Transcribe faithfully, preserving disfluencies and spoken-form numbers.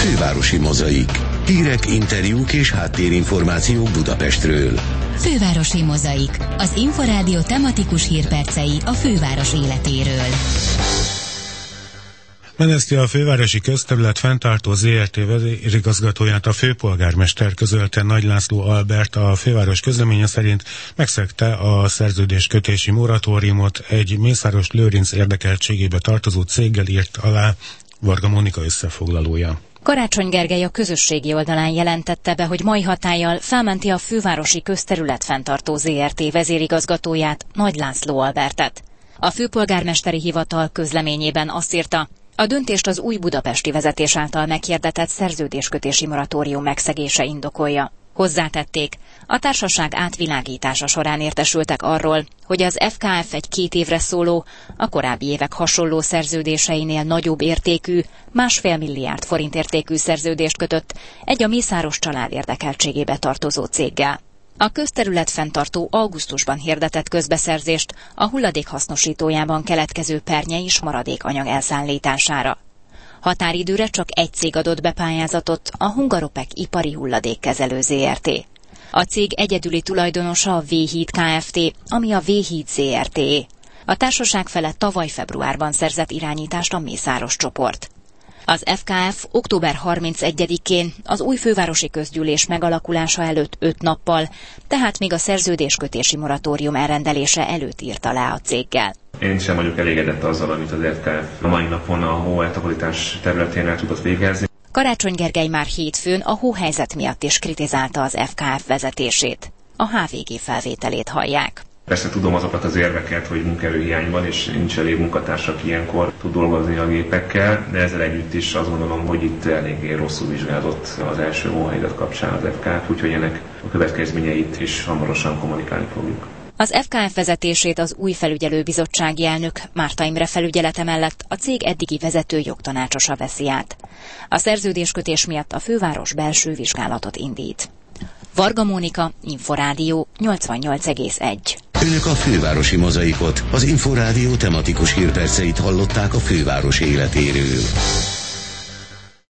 Fővárosi Mozaik. Hírek, interjúk és háttérinformációk Budapestről. Fővárosi Mozaik. Az Inforádió tematikus hírpercei a főváros életéről. Meneszti a Fővárosi Közterület Fenntartó zé er té vezérigazgatóját a főpolgármester közölte. Nagy László Albert a főváros közleménye szerint megszegte a szerződéskötési moratóriumot, egy Mészáros Lőrinc érdekeltségébe tartozó céggel írt alá. Varga Mónika összefoglalója. Karácsony Gergely a közösségi oldalán jelentette be, hogy mai hatállyal felmenti a Fővárosi Közterület Fenntartó zé er té vezérigazgatóját, Nagy László Albertet. A főpolgármesteri hivatal közleményében azt írta, a döntést az új budapesti vezetés által meghirdetett szerződéskötési moratórium megszegése indokolja. Hozzátették, a társaság átvilágítása során értesültek arról, hogy az ef ká ef egy két évre szóló, a korábbi évek hasonló szerződéseinél nagyobb értékű, másfél milliárd forint értékű szerződést kötött egy a Mészáros család érdekeltségébe tartozó céggel. A közterület fenntartó augusztusban hirdetett közbeszerzést a hulladék hasznosítójában keletkező pernye és maradékanyag elszállítására. Határidőre csak egy cég adott be pályázatot, a Hungaropak Ipari Hulladékkezelő zé er té. A cég egyedüli tulajdonosa a V-híd Kft., ami a V-híd zé er té. A társaság felett tavaly februárban szerzett irányítást a Mészáros csoport. Az ef ká ef október harmincegyedikén az új fővárosi közgyűlés megalakulása előtt öt nappal, tehát még a szerződéskötési moratórium elrendelése előtt írt alá a céggel. Én sem vagyok elégedett azzal, amit az ef ká ef a mai napon a hóeltakarítás területén el tudott végezni. Karácsony Gergely már hétfőn a hóhelyzet miatt is kritizálta az ef ká ef vezetését. A há vé gé felvételét hallják. Persze tudom azokat az érveket, hogy munkaerőhiány van, és nincs elég munkatárs, aki ilyenkor tud dolgozni a gépekkel, de ezzel együtt is azt gondolom, hogy itt eléggé rosszul vizsgálódott az első hóhelyzet kapcsán az ef ká ef, úgyhogy ennek a következményeit is hamarosan kommunikálni fogjuk. Az ef ká ef vezetését az új felügyelőbizottsági elnök Márta Imre felügyelete mellett a cég eddigi vezető jogtanácsosa veszi át. A szerződéskötés miatt a főváros belső vizsgálatot indít. Varga Mónika, Inforádió nyolcvannyolc egész egy. Önök a Fővárosi Mozaikot, az Inforádió tematikus hírperceit hallották a főváros életéről.